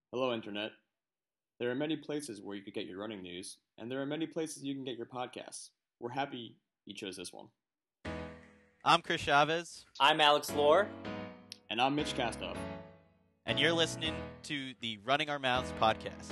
Hello, Internet. There are many places where you could get your running news, and there are many places you can get your podcasts. We're happy you chose this one. I'm Chris Chavez, I'm Alex Lohr. And I'm Mitch Kastoff. and you're listening to the Running Our Mouths podcast.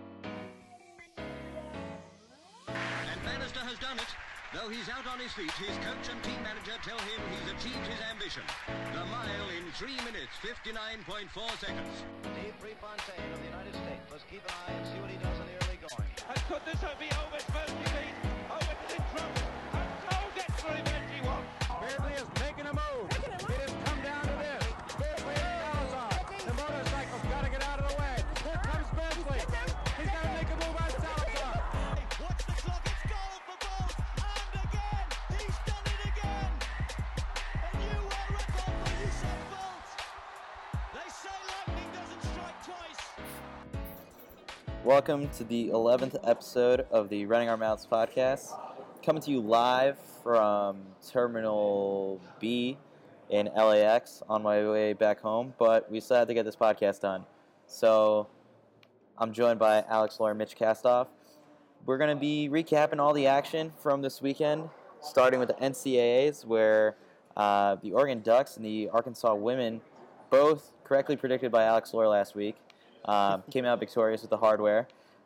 And Bannister has done it. Though he's out on his feet, his coach and team manager tell him he's achieved his ambition. The mile in 3 minutes, 59.4 seconds. Steve Prefontaine of the United States. Let's keep an eye and see what he does in the early going. And could this be Owen's first defeat? Owen's in trouble. And so gets the revenge he wants. Beardsley is making a move. It has come down to this. Beardsley and Salazar. The motorcycle's got to get out of the way. Here comes Beardsley. He's got to make a move on Salazar. Watch the clock. It's goal for both. And again, he's done it again. A new world record for Usain Bolt. They say lightning doesn't strike twice. Welcome to the 11th episode of the Running Our Mouths podcast. Coming to you live from Terminal B in LAX on my way back home, but we still had to get this podcast done. So I'm joined by Alex Lohr and Mitch Kastoff. We're going to be recapping all the action from this weekend, starting with the NCAAs, where the Oregon Ducks and the Arkansas women, both correctly predicted by Alex Lohr last week, came out victorious with the hardware.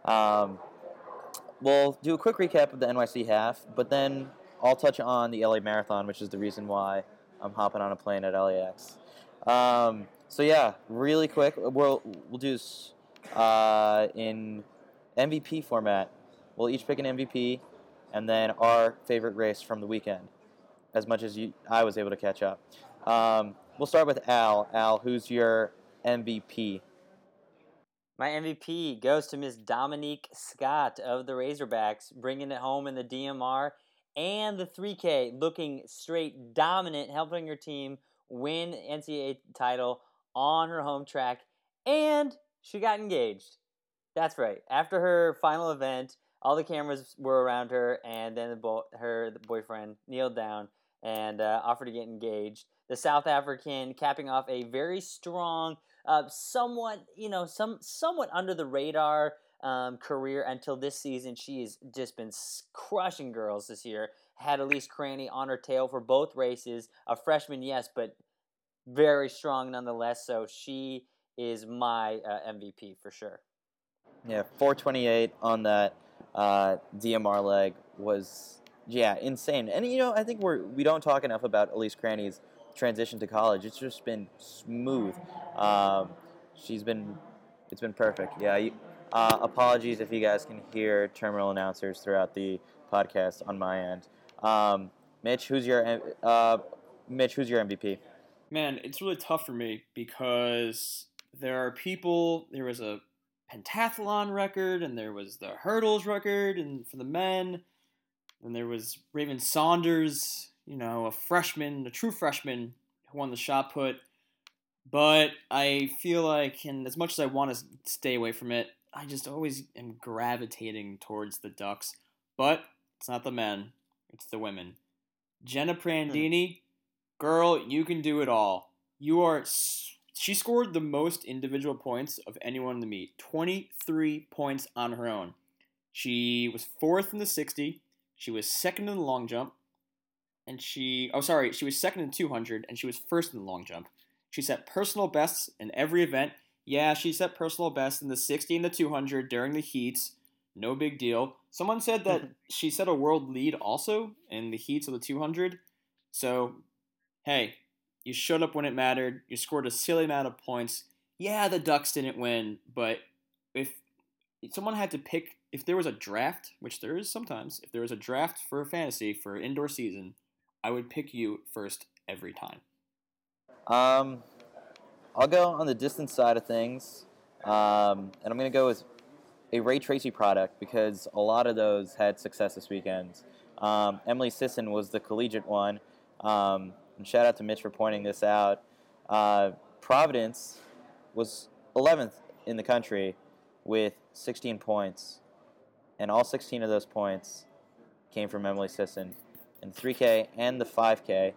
We'll do a quick recap of the NYC half, but then I'll touch on the LA Marathon, which is the reason why I'm hopping on a plane at LAX. So yeah, really quick, we'll do this in MVP format. We'll each pick an MVP, and then our favorite race from the weekend, as much as I was able to catch up. We'll start with Al. Al, who's your MVP? My MVP goes to Miss Dominique Scott of the Razorbacks, bringing it home in the DMR and the 3K, looking straight dominant, helping her team win the NCAA title on her home track, and she got engaged. That's right. After her final event, all the cameras were around her, and then the boyfriend kneeled down and offered to get engaged. The South African capping off a very strong, somewhat under the radar career until this season. She's just been crushing girls this year. Had Elise Cranny on her tail for both races. A freshman, yes, but very strong nonetheless. So she is my MVP for sure. Yeah, 4:28 on that DMR leg was insane. And I think we don't talk enough about Elise Cranny's transition to college. It's just been smooth. It's been perfect. Yeah. Apologies if you guys can hear terminal announcers throughout the podcast on my end. Mitch, who's your MVP? Man, it's really tough for me because there was a pentathlon record, and there was the hurdles record, and for the men, and there was Raven Saunders, a true freshman who won the shot put. But I feel like, and as much as I want to stay away from it, I just always am gravitating towards the Ducks. But it's not the men, it's the women. Jenna Prandini, girl, you can do it all. She scored the most individual points of anyone in the meet. 23 points on her own. She was fourth in the 60. She was second in the long jump. She was second in 200, and she was first in the long jump. She set personal bests in every event. Yeah, she set personal bests in the 60 and the 200 during the heats. No big deal. Someone said that she set a world lead also in the heats of the 200. So, hey, you showed up when it mattered. You scored a silly amount of points. Yeah, the Ducks didn't win, but if someone had to pick, if there was a draft, which there is sometimes, if there was a draft for fantasy for indoor season, I would pick you first every time. I'll go on the distance side of things, and I'm going to go with a Ray Tracy product because a lot of those had success this weekend. Emily Sisson was the collegiate one, and shout out to Mitch for pointing this out. Providence was 11th in the country with 16 points, and all 16 of those points came from Emily Sisson in the 3K and the 5K.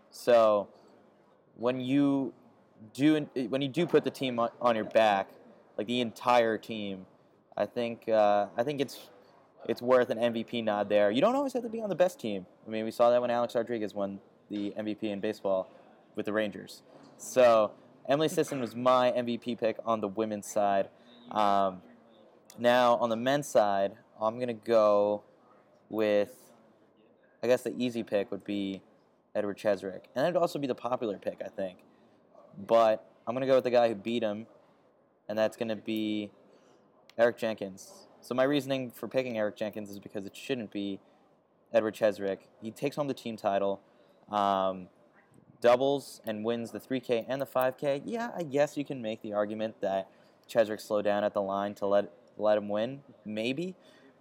So when you do put the team on your back, like the entire team, I think it's worth an MVP nod there. You don't always have to be on the best team. I mean, we saw that when Alex Rodriguez won the MVP in baseball with the Rangers. So Emily Sisson was my MVP pick on the women's side. Now on the men's side, I'm gonna go with, I guess the easy pick would be Edward Cheserek, and that'd also be the popular pick, I think. But I'm gonna go with the guy who beat him, and that's gonna be Eric Jenkins. So my reasoning for picking Eric Jenkins is because it shouldn't be Edward Cheserek. He takes home the team title, doubles and wins the 3K and the 5K. Yeah, I guess you can make the argument that Cheserek slowed down at the line to let him win, maybe.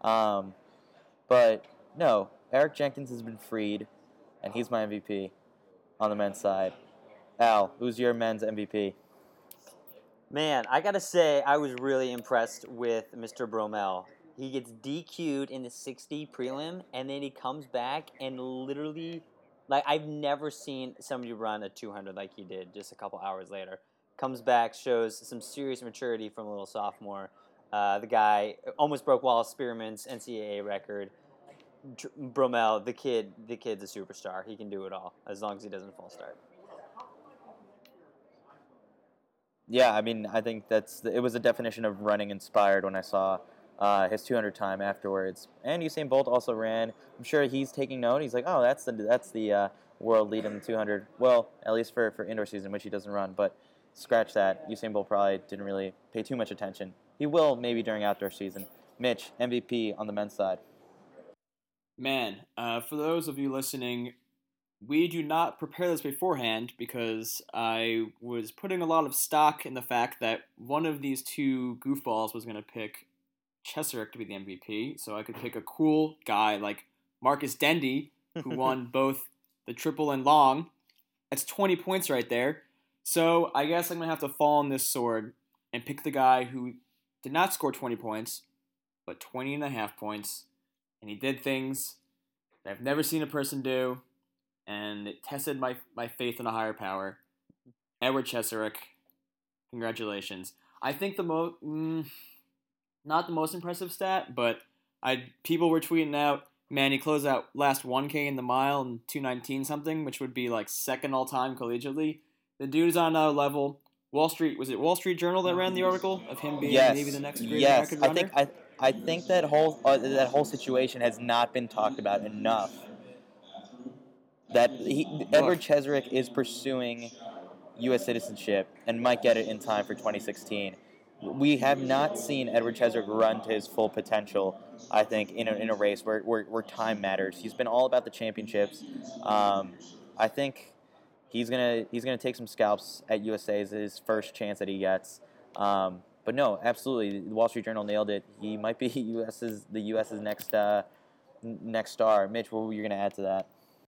But no, Eric Jenkins has been freed, and he's my MVP on the men's side. Al, who's your men's MVP? Man, I gotta say, I was really impressed with Mr. Bromell. He gets DQ'd in the 60 prelim, and then he comes back and literally, like, I've never seen somebody run a 200 like he did just a couple hours later. Comes back, shows some serious maturity from a little sophomore. The guy almost broke Wallace Spearman's NCAA record. Bromell, the kid's a superstar. He can do it all as long as he doesn't false start. Yeah, I mean, I think it was a definition of running inspired when I saw his 200 time afterwards. And Usain Bolt also ran. I'm sure he's taking note. He's like, oh, that's the world lead in the 200. Well, at least for indoor season, which he doesn't run. But scratch that. Usain Bolt probably didn't really pay too much attention. He will maybe during outdoor season. Mitch, MVP on the men's side. Man, for those of you listening, we do not prepare this beforehand because I was putting a lot of stock in the fact that one of these two goofballs was going to pick Cheserek to be the MVP, so I could pick a cool guy like Marcus Dendy, who won both the triple and long. That's 20 points right there. So I guess I'm going to have to fall on this sword and pick the guy who did not score 20 points, but 20 and a half points, and he did things that I've never seen a person do, and it tested my faith in a higher power. Edward Cheserek, congratulations. I think not the most impressive stat, but people were tweeting out, man, he closed out last 1K in the mile in 2:19 something, which would be like second all time collegiately. The dude's on another level. Was it Wall Street Journal that ran the article of him being maybe the next great record runner? I think that whole situation has not been talked about enough. That Edward Cheserek is pursuing U.S. citizenship and might get it in time for 2016. We have not seen Edward Cheserek run to his full potential, I think, in a race where time matters. He's been all about the championships. I think he's gonna take some scalps at USA as his first chance that he gets. But no, absolutely, the Wall Street Journal nailed it. He might be the U.S.'s next star. Mitch, what were you gonna add to that?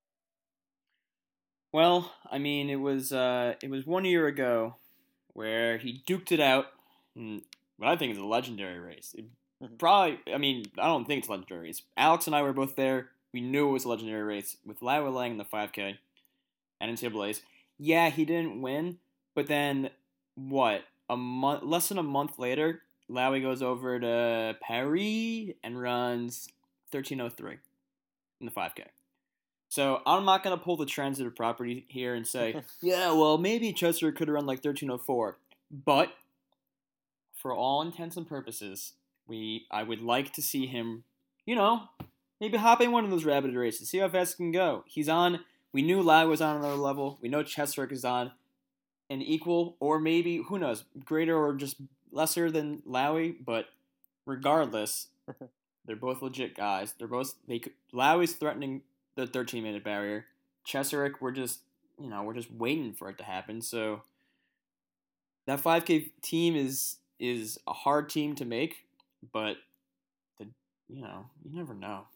Well, I mean, it was 1 year ago where he duked it out. What I think is a legendary race. I don't think it's a legendary race. Alex and I were both there. We knew it was a legendary race with Lau Lang in the 5K and NCAAs. Yeah, he didn't win, but then less than a month later, Lowy goes over to Paris and runs 13:03 in the 5K. So I'm not going to pull the transitive property here and say, yeah, well, maybe Cheserek could have run like 13:04. But for all intents and purposes, I would like to see him, maybe hop in one of those rapid races, see how fast he can go. He's on. We knew Lau was on another level. We know Cheserek is on an equal or maybe, who knows, greater or just lesser than Lowy. But regardless, they're both legit guys. Lowy's threatening the 13-minute barrier. Cheserek, we're just waiting for it to happen. So that 5K team is a hard team to make, but you never know.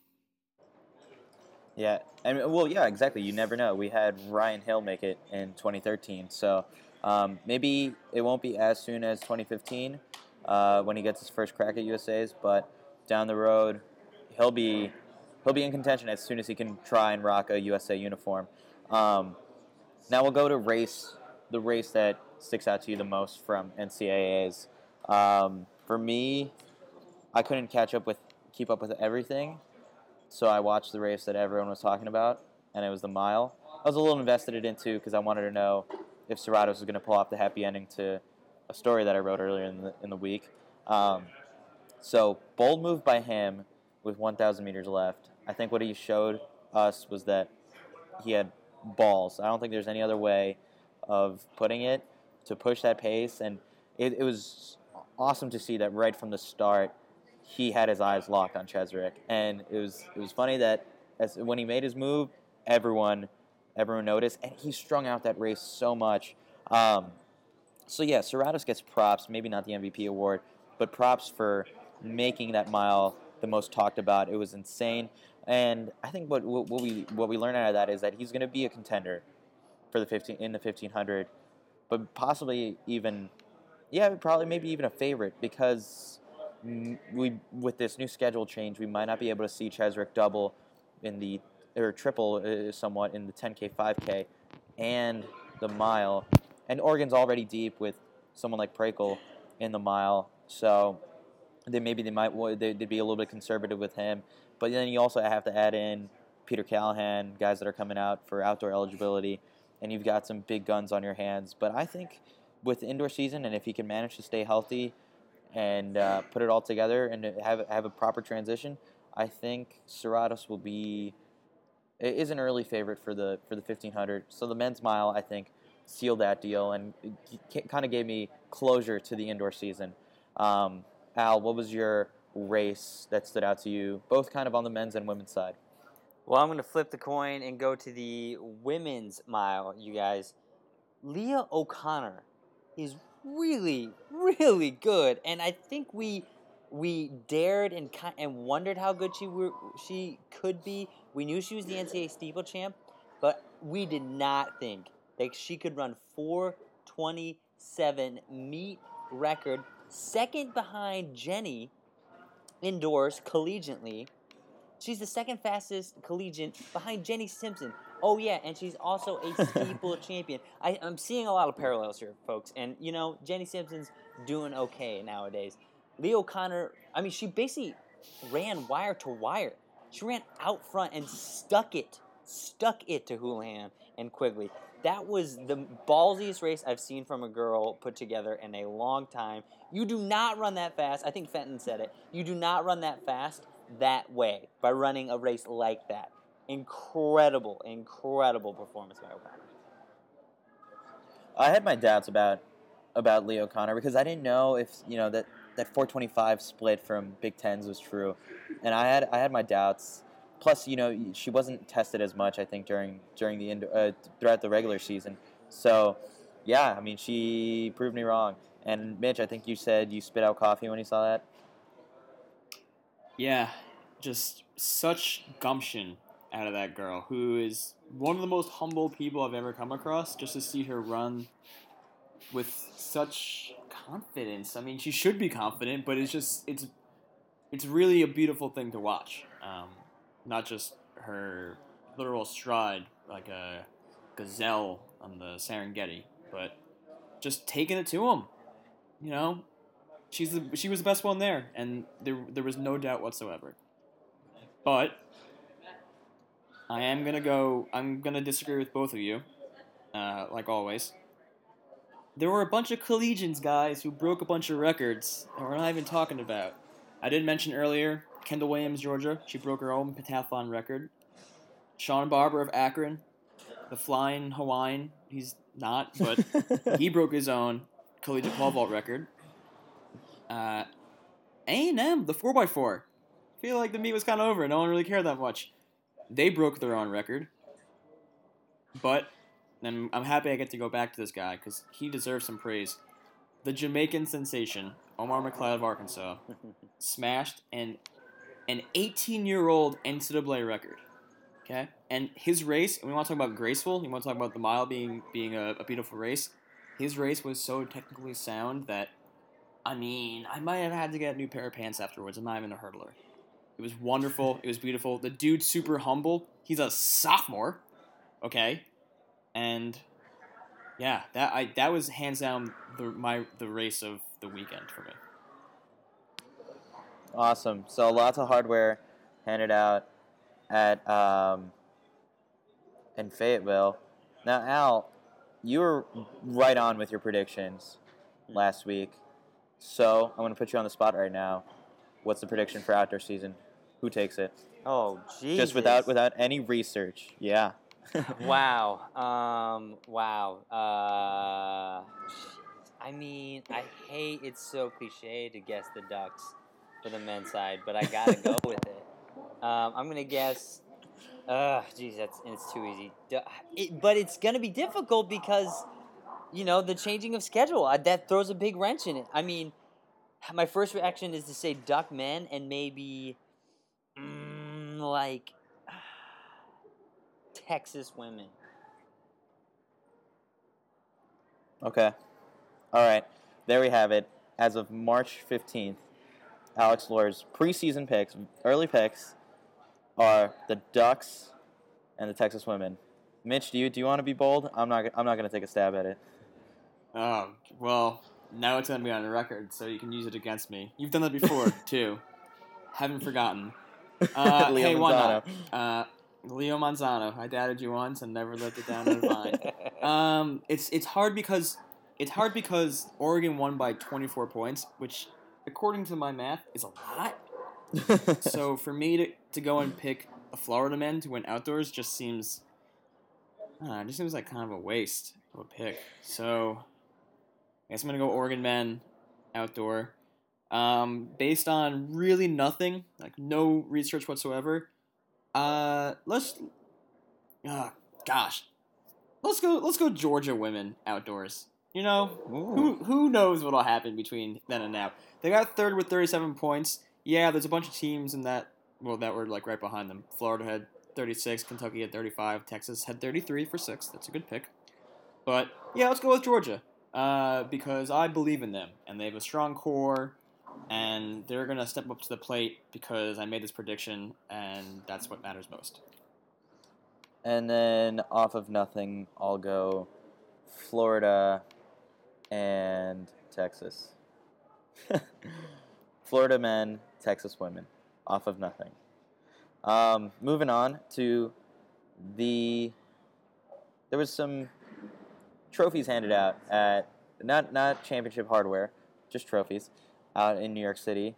Yeah, exactly. You never know. We had Ryan Hill make it in 2013, so maybe it won't be as soon as 2015 when he gets his first crack at USA's, but down the road, he'll be in contention as soon as he can try and rock a USA uniform. Now we'll go to the race that sticks out to you the most from NCAAs. For me, I couldn't keep up with everything, so I watched the race that everyone was talking about, and it was the mile. I was a little invested in it too because I wanted to know if Serratos was going to pull off the happy ending to a story that I wrote earlier in the week. So bold move by him with 1,000 meters left. I think what he showed us was that he had balls. I don't think there's any other way of putting it to push that pace, and it was awesome to see that right from the start he had his eyes locked on Cheswick, and it was funny that when he made his move, everyone noticed, and he strung out that race so much. So yeah, Serratos gets props, maybe not the MVP award, but props for making that mile the most talked about. It was insane, and I think what we learned out of that is that he's going to be a contender for the 1500, but possibly even, probably maybe even a favorite because with this new schedule change, we might not be able to see Cheswick double or triple somewhat in the 10K, 5K, and the mile. And Oregon's already deep with someone like Prakel in the mile, so they'd be a little bit conservative with him. But then you also have to add in Peter Callahan, guys that are coming out for outdoor eligibility, and you've got some big guns on your hands. But I think with the indoor season, and if he can manage to stay healthy and put it all together and have a proper transition, I think Serratos is an early favorite for the 1500. So the men's mile, I think, sealed that deal and kind of gave me closure to the indoor season. Al, what was your race that stood out to you, both kind of on the men's and women's side? Well, I'm going to flip the coin and go to the women's mile, you guys. Leah O'Connor is really, really good, and I think we dared and wondered how good she could be. We knew she was the NCAA steeple champ, but we did not think that she could run 4:27 meet record, second behind Jenny indoors collegiately. She's the second fastest collegiate behind Jenny Simpson. Oh, yeah, and she's also a steeple champion. I'm seeing a lot of parallels here, folks. And, Jenny Simpson's doing okay nowadays. Leah O'Connor, she basically ran wire to wire. She ran out front and stuck it to Houlihan and Quigley. That was the ballsiest race I've seen from a girl put together in a long time. You do not run that fast. I think Fenton said it. You do not run that fast that way by running a race like that. Incredible performance by O'Connor. I had my doubts about Leah O'Connor because I didn't know if that 425 split from Big Tens was true, and I had my doubts. Plus, she wasn't tested as much, I think, during throughout the regular season. So, yeah, she proved me wrong. And Mitch, I think you said you spit out coffee when you saw that. Yeah, just such gumption out of that girl, who is one of the most humble people I've ever come across. Just to see her run with such confidence. She should be confident, but it's really a beautiful thing to watch. Not just her literal stride like a gazelle on the Serengeti, but just taking it to him. She was the best one there, and there was no doubt whatsoever. But I'm gonna disagree with both of you, like always. There were a bunch of collegians, guys, who broke a bunch of records that we're not even talking about. I did mention earlier Kendall Williams, Georgia. She broke her own pentathlon record. Sean Barber of Akron, the flying Hawaiian. He's not, but he broke his own collegiate pole vault record. A&M, the 4x4. I feel like the meet was kind of over. No one really cared that much. They broke their own record. But I'm happy I get to go back to this guy because he deserves some praise. The Jamaican sensation, Omar McLeod of Arkansas, smashed an 18-year-old NCAA record. Okay? And his race, and we want to talk about graceful, we want to talk about the mile being a beautiful race. His race was so technically sound that, I might have had to get a new pair of pants afterwards. I'm not even a hurdler. It was wonderful. It was beautiful. The dude's super humble. He's a sophomore. Okay? And yeah, that was hands down the race of the weekend for me. Awesome. So lots of hardware handed out at in Fayetteville. Now, Al, you were right on with your predictions last week. So I'm going to put you on the spot right now. What's the prediction for outdoor season? Who takes it? Oh, Jesus. Just without any research. Yeah. Wow. Wow. I mean, I hate it's so cliche to guess the Ducks for the men's side, but I gotta go with it. I'm gonna guess. Geez, it's too easy. But it's gonna be difficult because, the changing of schedule that throws a big wrench in it. I mean, my first reaction is to say Duck men and maybe, like Texas women. Okay. All right. There we have it. As of March 15th, Alex Lohr's preseason picks, early picks, are the Ducks and the Texas women. Mitch, do you want to be bold? I'm not going to take a stab at it. Oh, well, now it's going to be on the record, so you can use it against me. You've done that before, too. Haven't forgotten. Leo Hey, Manzano. why not? Leo Manzano. I doubted you once and never let it down in a vine. It's hard because Oregon won by 24 points, which, according to my math, is a lot. So for me to go and pick a Florida man to win outdoors just seems like kind of a waste of a pick. So I guess I'm gonna go Oregon men outdoor. Based on really nothing, like no research whatsoever. Let's go Georgia women outdoors. Who knows what'll happen between then and now? They got third with 37 points. Yeah, there's a bunch of teams that were like right behind them. Florida had 36, Kentucky had 35, Texas had 33 for 6. That's a good pick. But yeah, let's go with Georgia because I believe in them and they have a strong core and they're gonna step up to the plate because I made this prediction and that's what matters most. And then off of nothing, I'll go Florida and Texas. Florida men, Texas women, off of nothing. Moving on to there was some trophies handed out at not championship hardware, just trophies out in New York City,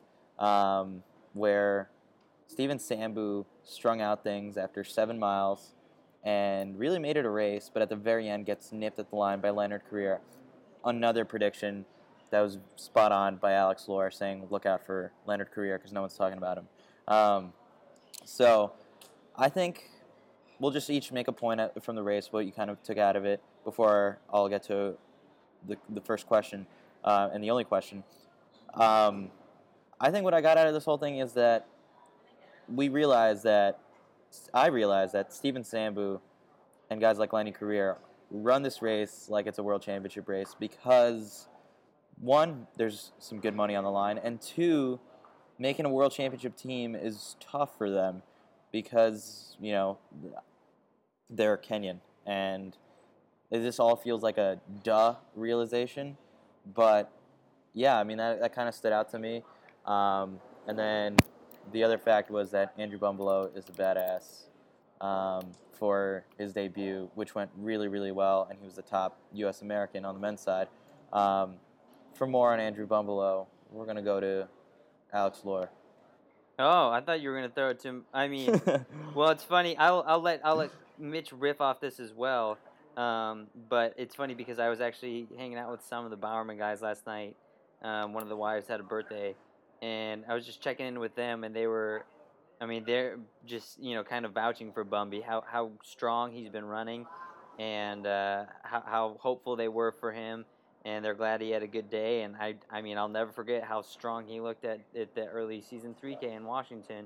where Steven Sambu strung out things after 7 miles and really made it a race, but at the very end gets nipped at the line by Leonard Carrier. Another prediction that was spot on by Alex Lohr, saying look out for Leonard Carrier because no one's talking about him. So I think we'll just each make a point from the race, what you kind of took out of it, before I'll get to the first question and the only question. I think what I got out of this whole thing is that I realized that Steven Sambu and guys like Lenny Carrier run this race like it's a world championship race because, one, there's some good money on the line, and two, making a world championship team is tough for them because, they're Kenyan. And this all feels like a duh realization. But, yeah, I mean, that kind of stood out to me. And then the other fact was that Andrew Bumbalough is a badass for his debut, which went really, really well, and he was the top U.S. American on the men's side. For more on Andrew Bumbalough, we're going to go to Alex Lohr. Oh, I thought you were going to throw it to. I mean, well, it's funny. I'll let Mitch riff off this as well. But it's funny because I was actually hanging out with some of the Bowerman guys last night. One of the wives had a birthday, and I was just checking in with them, and they're just kind of vouching for Bumby, how strong he's been running, and how hopeful they were for him. And they're glad he had a good day. And I mean, I'll never forget how strong he looked at the early season 3K in Washington.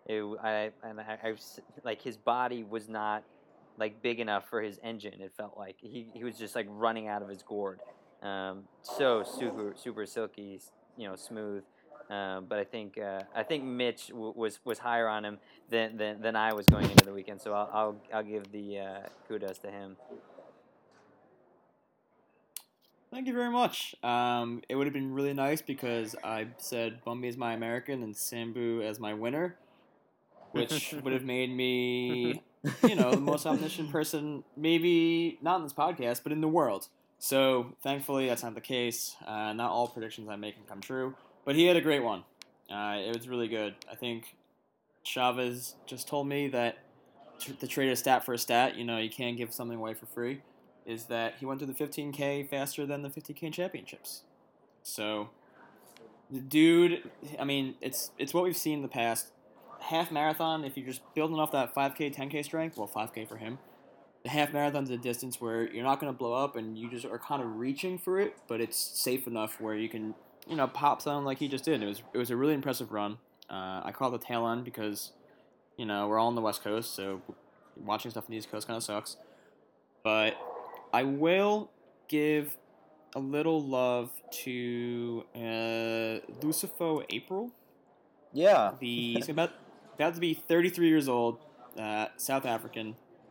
Like his body was not like big enough for his engine. It felt like he was just like running out of his gourd. So super silky, smooth. But I think Mitch was higher on him than I was going into the weekend. So I'll give the kudos to him. Thank you very much. It would have been really nice because I said Bumby as my American and Sambu as my winner, which would have made me, the most omniscient person, maybe not in this podcast, but in the world. So thankfully, that's not the case. Not all predictions I make can come true, but he had a great one. It was really good. I think Chavez just told me that to trade a stat for a stat, you can't give something away for free, is that he went through the 15K faster than the 50K championships. So, the dude, I mean, it's what we've seen in the past. Half marathon, if you're just building off that 5K, 10K strength, well, 5K for him. The half marathon's a distance where you're not going to blow up and you just are kind of reaching for it, but it's safe enough where you can, pop something like he just did. It was a really impressive run. I call it the tail end because, we're all on the West Coast, so watching stuff on the East Coast kind of sucks. But I will give a little love to Lucifo April. Yeah. He's about to be 33 years old, South African.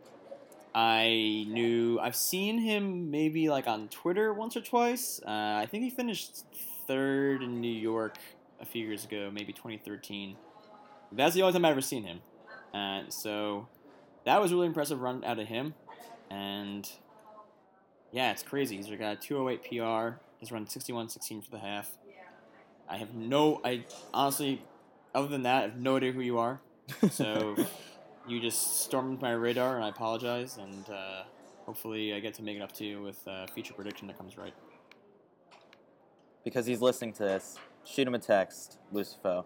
I've seen him maybe like on Twitter once or twice. I think he finished third in New York a few years ago, maybe 2013. That's the only time I've ever seen him. So that was a really impressive run out of him. And yeah, it's crazy. He's got a 208 PR. He's run 61.16 for the half. I honestly, other than that, I have no idea who you are. So you just stormed my radar, and I apologize. And hopefully I get to make it up to you with a future prediction that comes right. Because he's listening to this, shoot him a text, Lucifo.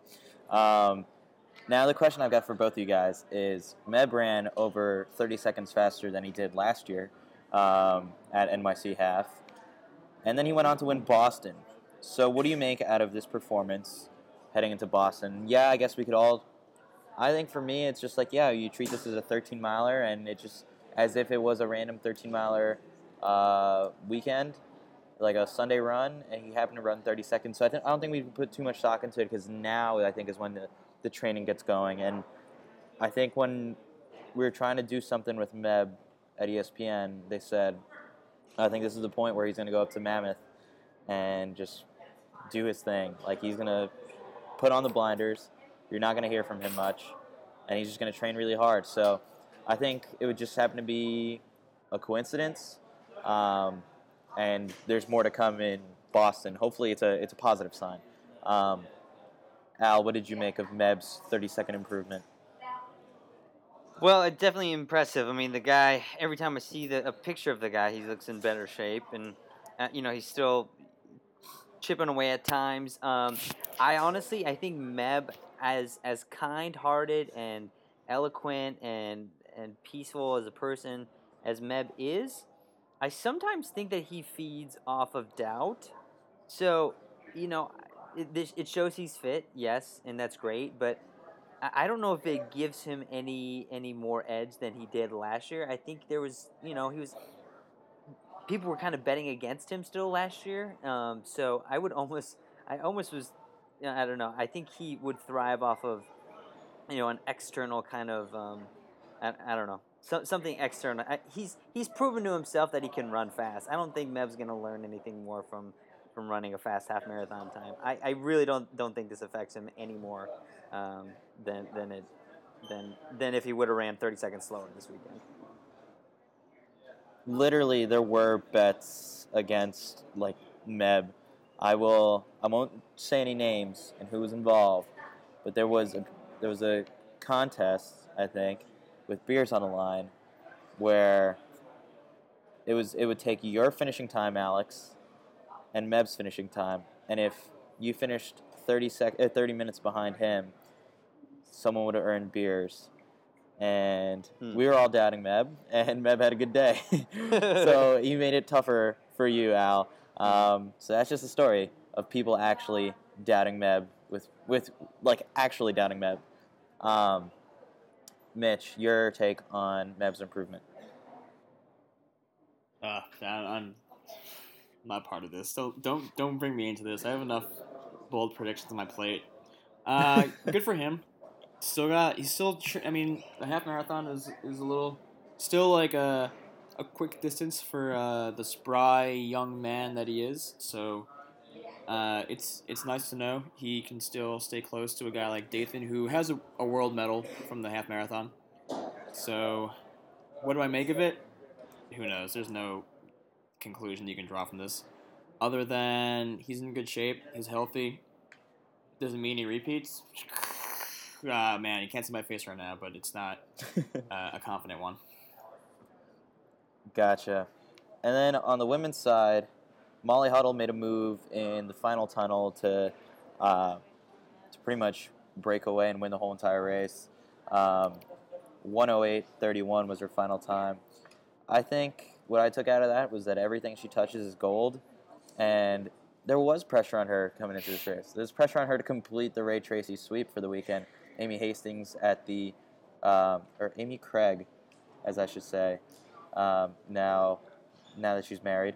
Now the question I've got for both of you guys is, Meb ran over 30 seconds faster than he did last year at NYC half. And then he went on to win Boston. So what do you make out of this performance heading into Boston? Yeah, I guess we could all... I think for me, it's just like, yeah, you treat this as a 13-miler, and it just as if it was a random 13-miler weekend, like a Sunday run, and he happened to run 30 seconds. So I don't think we can put too much stock into it, because now I think is when the training gets going. And I think when we were trying to do something with Meb at ESPN, they said, I think this is the point where he's going to go up to Mammoth and just do his thing. Like, he's going to put on the blinders. You're not going to hear from him much. And he's just going to train really hard. So I think it would just happen to be a coincidence. And there's more to come in Boston. Hopefully it's a positive sign. Al, what did you make of Meb's 30-second improvement? Well, it's definitely impressive. I mean, the guy, every time I see a picture of the guy, he looks in better shape. And, he's still chipping away at times. I think Meb, as kind-hearted and eloquent and peaceful as a person as Meb is, I sometimes think that he feeds off of doubt. So, it shows he's fit, yes, and that's great, but I don't know if it gives him any more edge than he did last year. I think there was, people were kind of betting against him still last year. So I almost was, I don't know. I think he would thrive off of, an external kind of, I don't know, something external. He's proven to himself that he can run fast. I don't think Meb's going to learn anything more from running a fast half marathon time. I really don't think this affects him any more than if he would have ran 30 seconds slower this weekend. Literally, there were bets against Meb. I won't say any names and who was involved, but there was a contest, I think, with beers on the line, where it would take your finishing time, Alex, and Meb's finishing time, and if you finished 30 minutes behind him, someone would have earned beers. And we were all doubting Meb, and Meb had a good day. So he made it tougher for you, Al. So that's just a story of people actually doubting Meb with actually doubting Meb. Mitch, your take on Meb's improvement? I'm not part of this, so don't bring me into this. I have enough bold predictions on my plate. Good for him. The half marathon is a little, still like a a quick distance for the spry young man that he is. So it's nice to know he can still stay close to a guy like Dathan, who has a world medal from the half marathon. So what do I make of it? Who knows? There's no conclusion you can draw from this, other than he's in good shape, he's healthy. Doesn't mean he repeats. Man, you can't see my face right now, but it's not a confident one. Gotcha. And then on the women's side, Molly Huddle made a move in the final tunnel to pretty much break away and win the whole entire race. 1:08:31 was her final time. I think what I took out of that was that everything she touches is gold, and there was pressure on her coming into this race. There's pressure on her to complete the Ray Tracy sweep for the weekend. Amy Hastings at the, or Amy Craig, as I should say, now that she's married.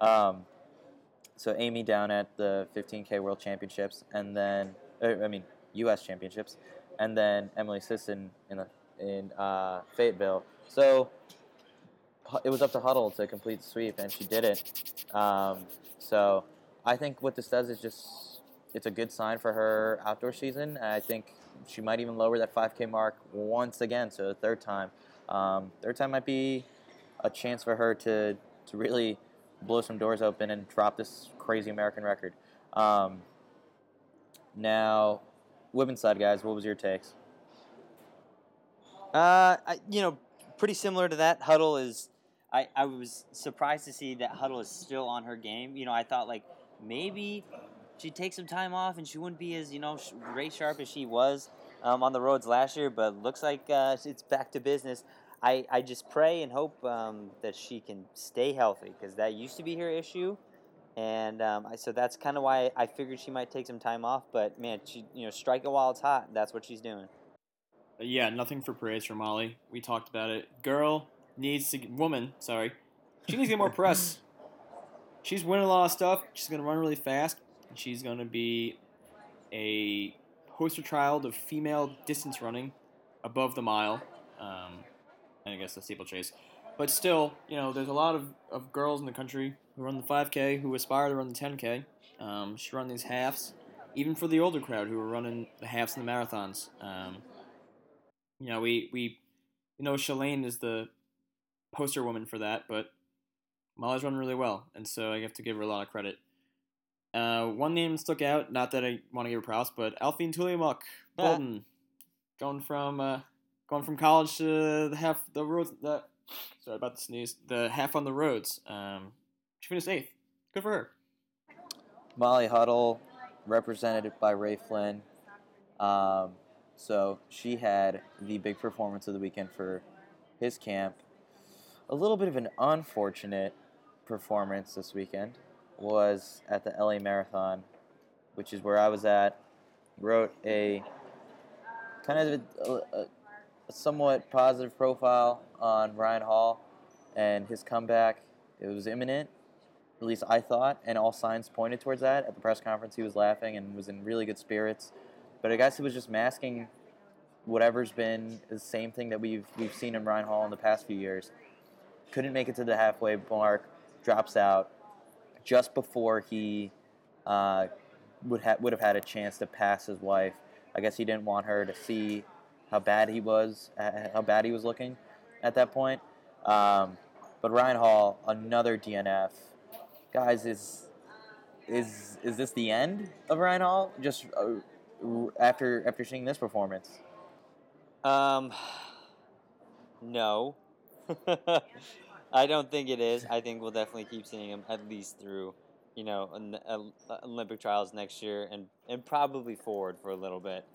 So Amy down at the 15K World Championships, and then, U.S. Championships, and then Emily Sisson in Fayetteville. So it was up to Huddle to complete the sweep, and she did it. So I think what this does is just, it's a good sign for her outdoor season. And I think she might even lower that 5K mark once again, so the third time. Third time might be a chance for her to really blow some doors open and drop this crazy American record. Now, women's side, guys, what was your takes? Pretty similar to that. Huddle is. I was surprised to see that Huddle is still on her game. I thought like maybe she'd take some time off and she wouldn't be as race sharp as she was on the roads last year. But looks like it's back to business. I just pray and hope that she can stay healthy, because that used to be her issue. And so that's kind of why I figured she might take some time off. But man, she strike it while it's hot. That's what she's doing. Yeah, nothing for praise for Molly. We talked about it. She needs to get more press. She's winning a lot of stuff. She's going to run really fast. And she's going to be a poster child of female distance running above the mile. And I guess the steeplechase. But still, there's a lot of girls in the country who run the 5K, who aspire to run the 10K. She run these halves, even for the older crowd who are running the halves and the marathons. We Shalane is the poster woman for that, but Molly's running really well, and so I have to give her a lot of credit. One name stuck out, not that I want to give her props, but Alphine Tuliamuk, Bolton, going from college to the half the roads. Sorry about the sneeze. The half on the roads. She finished 8th. Good for her. Molly Huddle, represented by Ray Flynn. So she had the big performance of the weekend for his camp. A little bit of an unfortunate performance this weekend was at the LA Marathon, which is where I was at. Wrote a kind of a somewhat positive profile on Ryan Hall and his comeback. It was imminent, at least I thought, and all signs pointed towards that. At the press conference, he was laughing and was in really good spirits. But I guess he was just masking whatever's been the same thing that we've seen in Ryan Hall in the past few years. Couldn't make it to the halfway mark, drops out just before he would have had a chance to pass his wife. I guess he didn't want her to see how bad he was looking at that point. But Ryan Hall, another DNF. Guys, is this the end of Ryan Hall? Just after seeing this performance? No. I don't think it is. I think we'll definitely keep seeing him at least through, Olympic trials next year and probably forward for a little bit.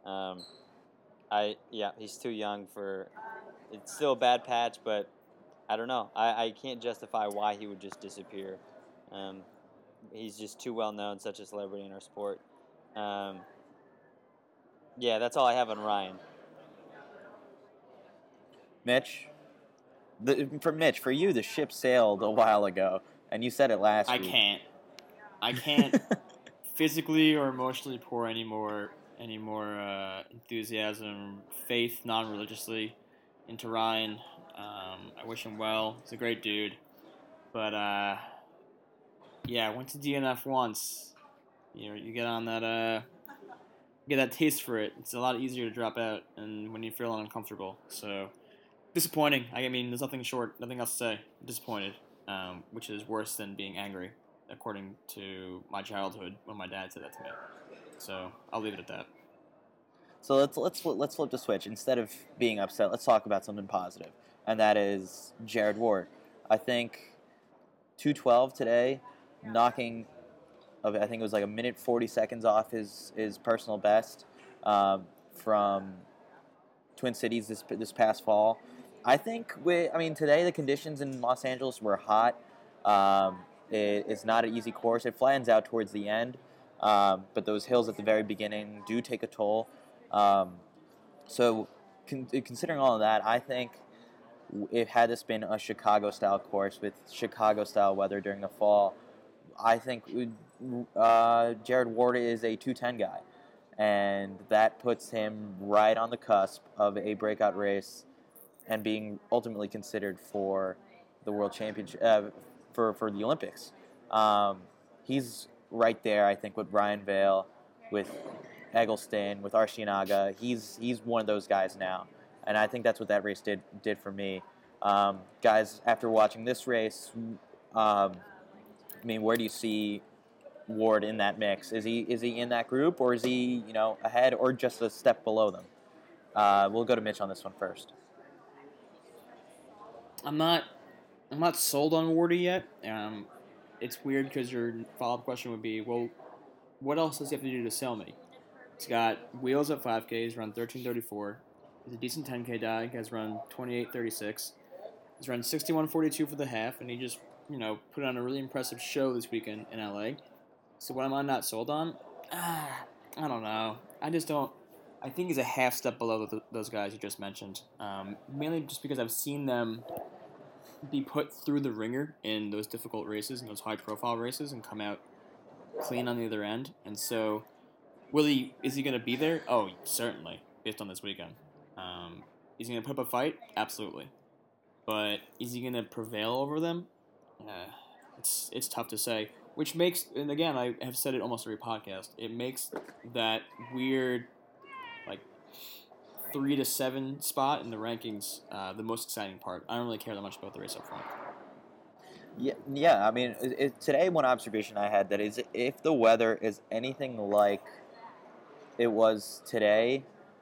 He's too young for. It's still a bad patch, but I don't know. I can't justify why he would just disappear. He's just too well known, such a celebrity in our sport. That's all I have on Ryan. Mitch, for you, the ship sailed a while ago, and you said it last week. I can't physically or emotionally pour any more enthusiasm, faith, non-religiously into Ryan. I wish him well. He's a great dude. But, yeah, I went to DNF once. You get on that, get that taste for it. It's a lot easier to drop out and when you feel uncomfortable. So, disappointing. I mean, there's nothing else to say. Disappointed, which is worse than being angry, according to my childhood when my dad said that to me. So, I'll leave it at that. So let's flip the switch. Instead of being upset, let's talk about something positive, and that is Jared Ward. I think 2:12 today, knocking I think it was like a minute 40 seconds off his personal best from Twin Cities this past fall. I think today the conditions in Los Angeles were hot. It's not an easy course. It flattens out towards the end, but those hills at the very beginning do take a toll. So considering all of that, I think had this been a Chicago-style course with Chicago-style weather during the fall, I think Jared Ward is a 210 guy, and that puts him right on the cusp of a breakout race and being ultimately considered for the World Championship, for the Olympics. He's right there, I think, with Ryan Vail, with Eggleston, with Arcianaga. He's one of those guys now, and I think that's what that race did for me. Guys, after watching this race, where do you see Ward in that mix? Is he in that group, or is he ahead, or just a step below them? We'll go to Mitch on this one first. I'm not sold on Wardy yet. It's weird because your follow-up question would be, well, what else does he have to do to sell me? He's got wheels at 5K. He's run 13:34. He's a decent 10K guy. He has run 28:36. He's run 61:42 for the half, and he just put on a really impressive show this weekend in LA. So what am I not sold on? I don't know. I just don't. I think he's a half step below those guys you just mentioned. Mainly just because I've seen them be put through the ringer in those difficult races and those high-profile races and come out clean on the other end. And so, is he going to be there? Oh, certainly, based on this weekend. Is he going to put up a fight? Absolutely. But is he going to prevail over them? It's tough to say. Which makes, and again, I have said it almost every podcast, it makes that weird, 3 to 7 spot in the rankings the most exciting part. I don't really care that much about the race up front. Yeah. I mean, today one observation I had that is if the weather is anything like it was today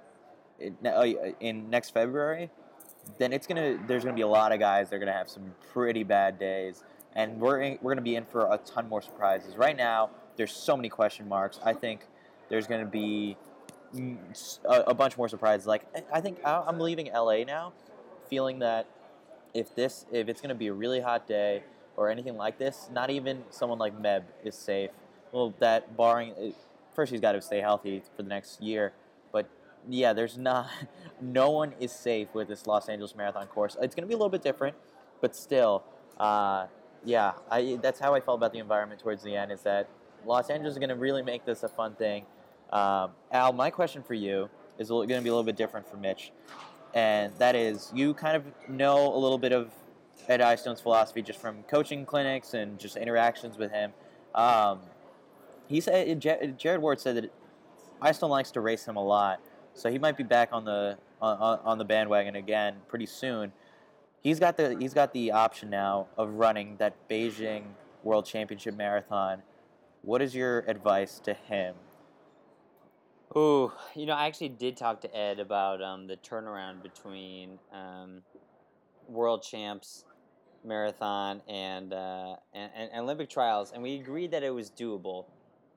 in next February, then there's gonna be a lot of guys that are gonna have some pretty bad days, and we're gonna be in for a ton more surprises. Right now, there's so many question marks. I think there's gonna be a bunch more surprises. I think I'm leaving LA now, feeling that if it's gonna be a really hot day or anything like this, not even someone like Meb is safe. Well, that barring first he's got to stay healthy for the next year, but yeah, no one is safe with this Los Angeles Marathon course. It's gonna be a little bit different, but still, that's how I felt about the environment towards the end. Is that Los Angeles is gonna really make this a fun thing. Al, my question for you is going to be a little bit different from Mitch, and that is, you kind of know a little bit of Ed Eyestone's philosophy just from coaching clinics and just interactions with him. He said Jared Ward said that Eyestone likes to race him a lot, so he might be back on the bandwagon again pretty soon. He's got the option now of running that Beijing World Championship Marathon. What is your advice to him? Ooh, I actually did talk to Ed about the turnaround between World Champs Marathon and Olympic trials, and we agreed that it was doable.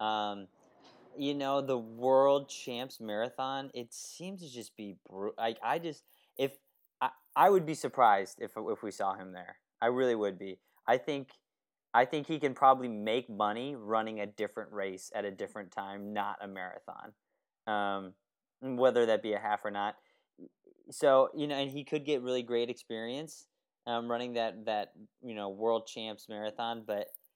The World Champs Marathon, it seems to just be I would be surprised if we saw him there. I really would be. I think he can probably make money running a different race at a different time, not a marathon. Whether that be a half or not. So, and he could get really great experience running that World Champs Marathon, but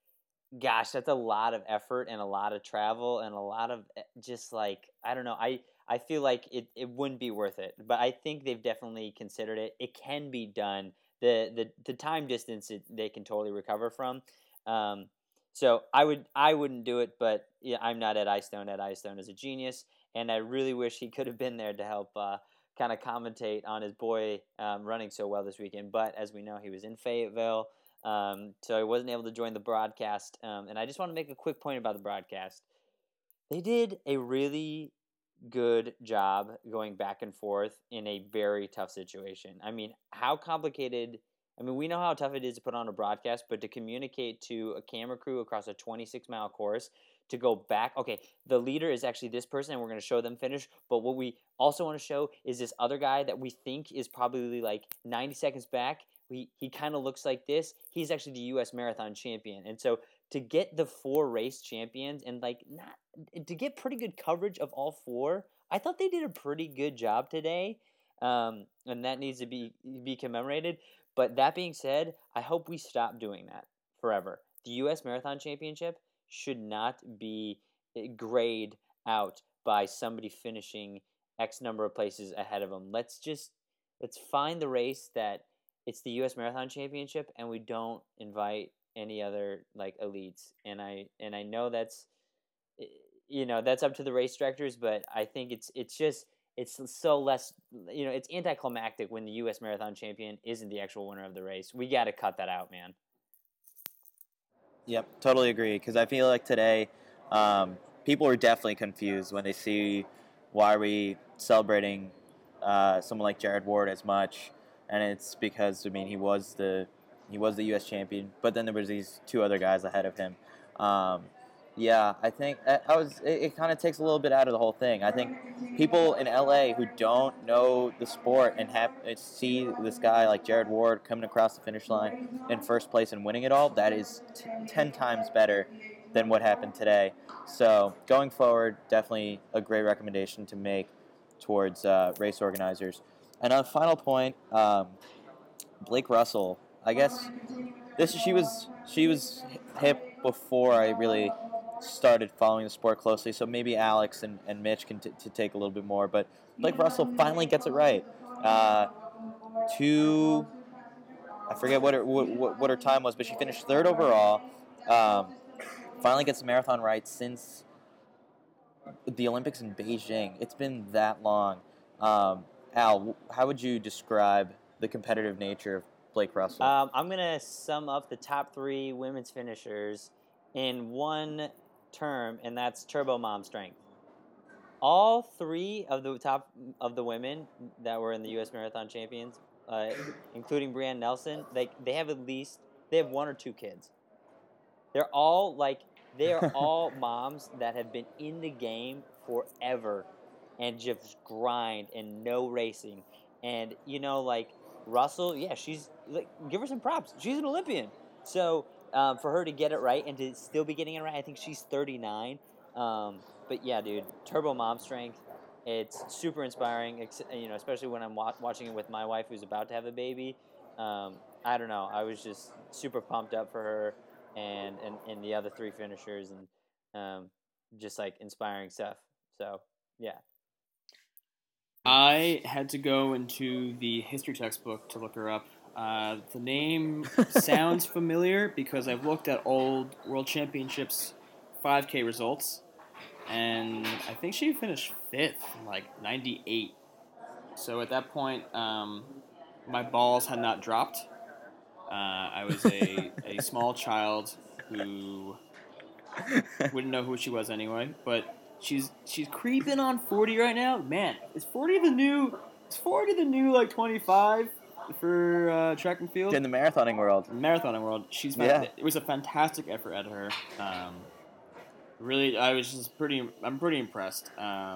gosh, that's a lot of effort and a lot of travel and a lot of just like, I don't know. I feel like it wouldn't be worth it, but I think they've definitely considered it. It can be done. The time distance they can totally recover from. So I wouldn't do it, but yeah, I'm not Ed Eyestone. Ed Eyestone is a genius, and I really wish he could have been there to help kind of commentate on his boy running so well this weekend. But as we know, he was in Fayetteville. So I wasn't able to join the broadcast. And I just want to make a quick point about the broadcast. They did a really good job going back and forth in a very tough situation. I mean, how complicated... I mean, we know how tough it is to put on a broadcast, but to communicate to a camera crew across a 26-mile course, to go back, okay, the leader is actually this person, and we're going to show them finish, but what we also want to show is this other guy that we think is probably like 90 seconds back. He kind of looks like this. He's actually the U.S. Marathon champion. And so to get the 4 race champions and like to get pretty good coverage of all 4, I thought they did a pretty good job today, and that needs to be commemorated. But that being said, I hope we stop doing that forever. The U.S. Marathon Championship should not be grayed out by somebody finishing X number of places ahead of them. Let's find the race that it's the U.S. Marathon Championship, and we don't invite any other like elites. And I know that's that's up to the race directors, but I think it's so less, it's anticlimactic when the U.S. Marathon Champion isn't the actual winner of the race. We got to cut that out, man. Yep, totally agree. Because I feel like today, people are definitely confused when they see why are we celebrating someone like Jared Ward as much, and it's because he was the U.S. champion, but then there was these 2 other guys ahead of him. Yeah, I think it kind of takes a little bit out of the whole thing. I think people in LA who don't know the sport and see this guy like Jared Ward coming across the finish line in first place and winning it all, that is 10 times better than what happened today. So going forward, definitely a great recommendation to make towards race organizers. And on a final point, Blake Russell, I guess she was hip before I really started following the sport closely, so maybe Alex and Mitch can to take a little bit more, but Blake Russell finally gets it right. I forget what her time was, but she finished 3rd overall. Finally gets the marathon right since the Olympics in Beijing. It's been that long. Al, how would you describe the competitive nature of Blake Russell? I'm going to sum up the top 3 women's finishers in one term, and that's turbo mom strength. All 3 of the top of the women that were in the U.S. Marathon Champions, including Brianne Nelson, they have 1 or 2 kids. They are all moms that have been in the game forever and just grind and no racing. And Russell, yeah, she's give her some props. She's an Olympian. So for her to get it right and to still be getting it right, I think she's 39. But yeah, dude, turbo mom strength. It's super inspiring, especially when I'm watching it with my wife who's about to have a baby. I don't know. I was just super pumped up for her and the other 3 finishers and just like inspiring stuff. So yeah. I had to go into the history textbook to look her up. The name sounds familiar because I've looked at old World Championships 5K results, and I think she finished 5th in like 98. So at that point, my balls had not dropped. I was a small child who wouldn't know who she was anyway, but she's creeping on 40 right now. Man, is 40 the new like 25 for track and field? In the marathoning world. It was a fantastic effort out of her. Really, I'm pretty impressed.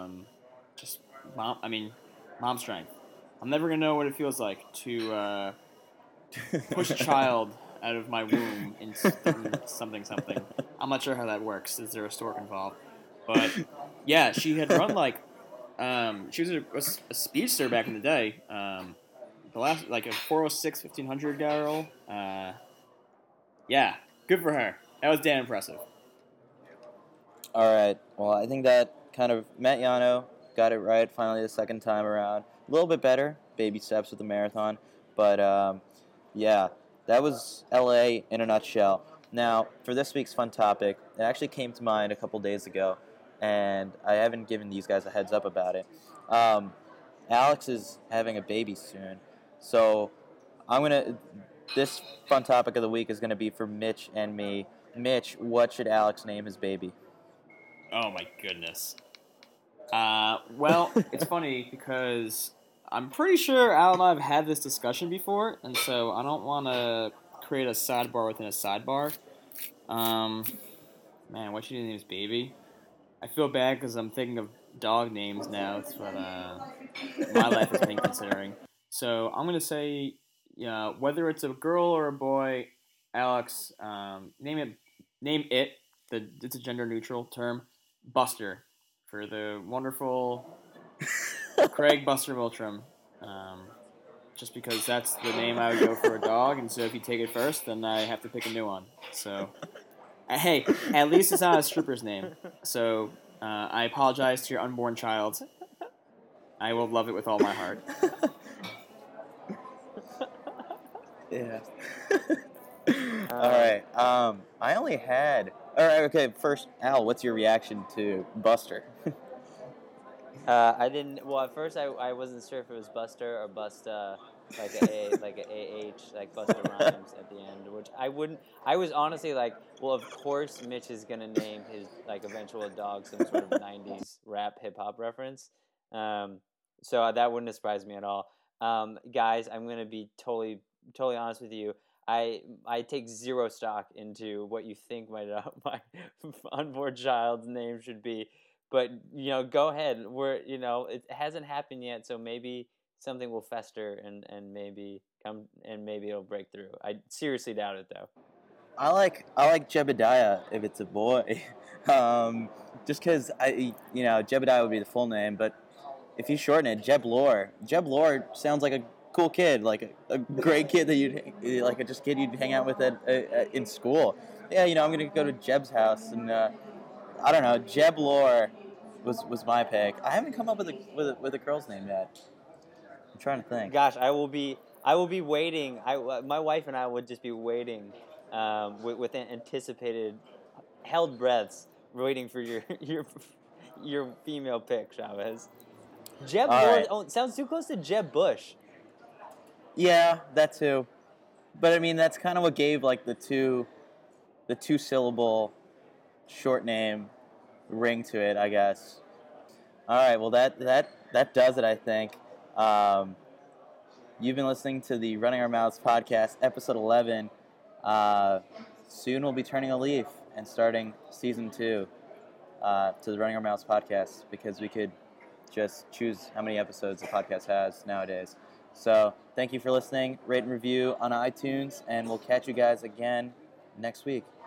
Mom strength. I'm never gonna know what it feels like to push a child out of my womb in something. I'm not sure how that works. Is there a stork involved? But yeah, she had run like she was a speedster back in the day. The last like a 406 1500 girl. Yeah, good for her. That was damn impressive. All right. Well, I think that kind of Matt Yano got it right finally the second time around. A little bit better, baby steps with the marathon. But, yeah, that was LA in a nutshell. Now, for this week's fun topic, it actually came to mind a couple days ago, and I haven't given these guys a heads up about it. Alex is having a baby soon, so this fun topic of the week is going to be for Mitch and me. Mitch, what should Alex name his baby? Oh my goodness. Well, it's funny because I'm pretty sure Al and I have had this discussion before, and so I don't want to create a sidebar within a sidebar. Man, what should you name his baby? I feel bad because I'm thinking of dog names now. That's what my life has been considering. So I'm gonna say, whether it's a girl or a boy, Alex, name it. It's a gender neutral term. Buster, for the wonderful Craig Buster Wiltram. Just because that's the name I would go for a dog, and so if you take it first, then I have to pick a new one. So, hey, at least it's not a stripper's name. So, I apologize to your unborn child. I will love it with all my heart. Yeah. All right. I only had. All right. Okay. First, Al, what's your reaction to Buster? I didn't. Well, at first I wasn't sure if it was Buster or Busta, like a AH, like Busta Rhymes at the end. Which I wouldn't. I was honestly like, well, of course Mitch is gonna name his like eventual dog some sort of '90s rap hip hop reference. So that wouldn't have surprised me at all. Guys, I'm gonna be totally honest with you. I take zero stock into what you think my unborn child's name should be. But, go ahead. It hasn't happened yet, so maybe something will fester and maybe it'll break through. I seriously doubt it, though. I like Jebediah if it's a boy. Just because Jebediah would be the full name, but if you shorten it, Jeb Lore sounds like a cool kid, like a great kid that you'd hang out with in school. Yeah, I'm gonna go to Jeb's house and I don't know. Jeb Lore was my pick. I haven't come up with a girl's name yet. I'm trying to think. Gosh, I will be waiting. My wife and I would just be waiting, with anticipated, held breaths, waiting for your female pick, Chavez. Jeb Lore sounds too close to Jeb Bush. Yeah, that too. But I mean, that's kind of what gave like the two syllable short name ring to it, I guess. All right, well that does it, I think. You've been listening to the Running Our Mouths podcast, episode 11. Soon we'll be turning a leaf and starting season 2 to the Running Our Mouths podcast, because we could just choose how many episodes the podcast has nowadays. So thank you for listening. Rate and review on iTunes, and we'll catch you guys again next week.